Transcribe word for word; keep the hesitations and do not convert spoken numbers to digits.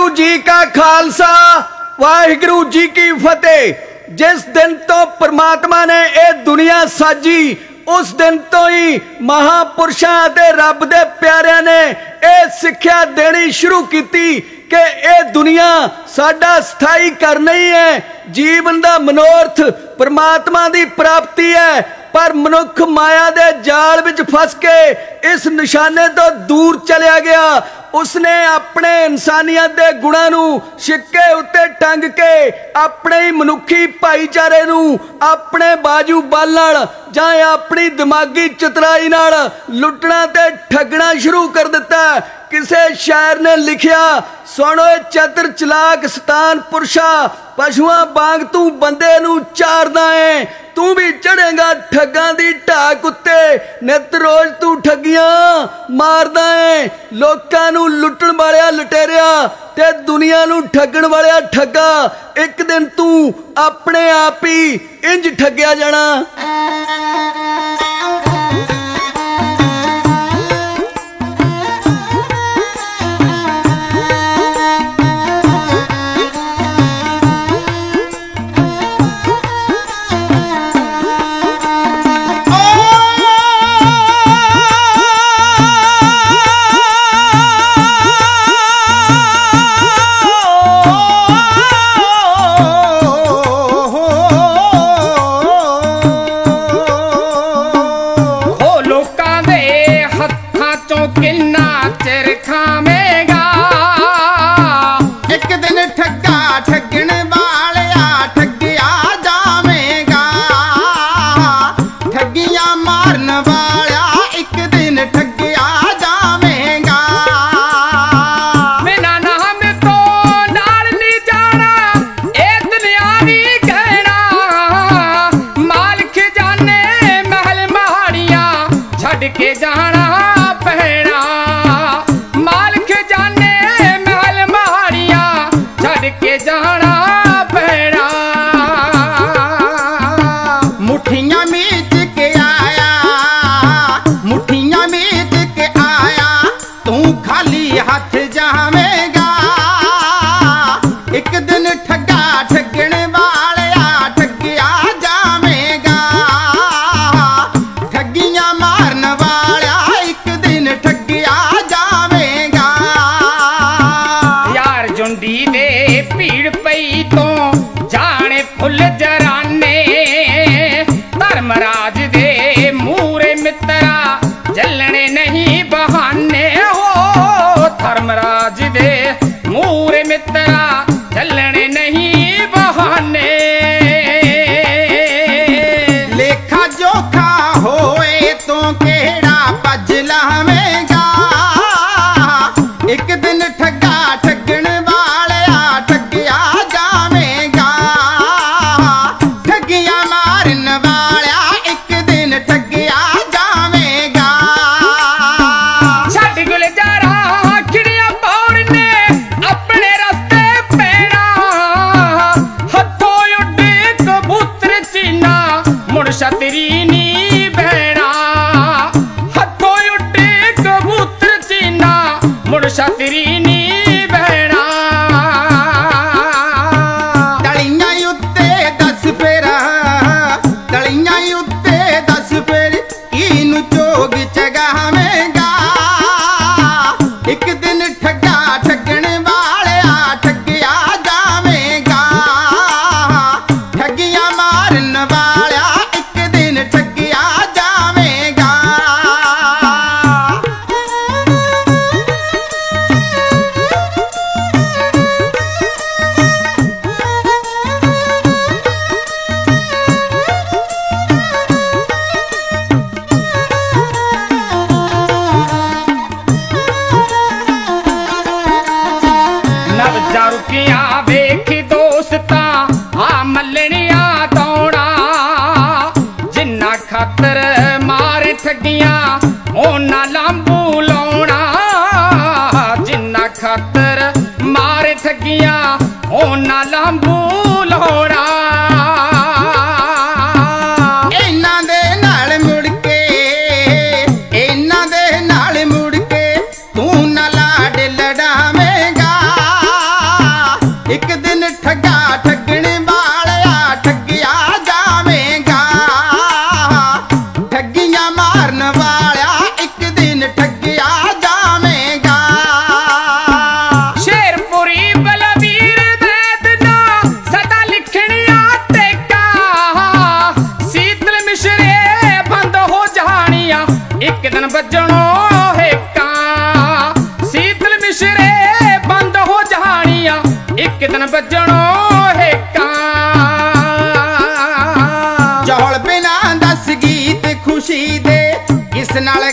वाहिगुरु जी का खालसा वाहिगुरु जी की फतेह। जिस दिन तो परमात्मा ने यह दुनिया साजी उस दिन तो ही महापुरुषों ते रब दे प्यारिਆਂ ने यह सिक्ख्या देनी शुरू की कि यह दुनिया साडा स्थाई करना ही है। जीवन का मनोरथ परमात्मा की प्राप्ति है, पर मनुख माया दे जाल विच फस के इस निशाने तो दूर चलिया गया। उसने अपने इंसानियत के गुणां नूं शिक्के उत्ते टंग के अपने ही मनुखी भाईचारे नूं अपने बाजू बल नाल जां अपनी दिमागी चतुराई नाल लुटना ते ठगना शुरू कर दिता। किसे शायर ने लिखिया, सुनो चतुर चलाक सतान पुरुषा, पशुआं वांग तू बंदे नूं चारदा है, तू भी चढ़ेगा ठगां दी ढाक उत्ते, नित रोज तू ठगियां मारदा है। लोकां नूं लुटण वालिया लुटेरिया ते दुनिया नूं ठगण वालिया ठगा, एक दिन तू अपने आप ही इंज ठगिया जाना। तू न लाड लड़ावेगा ਹੇਕਾਂ ਚੌਲ ਬਿਨਾਂ ਦਸ ਗੀਤ ਖੁਸ਼ੀ ਦੇ, ਇਸ ਨਾਲ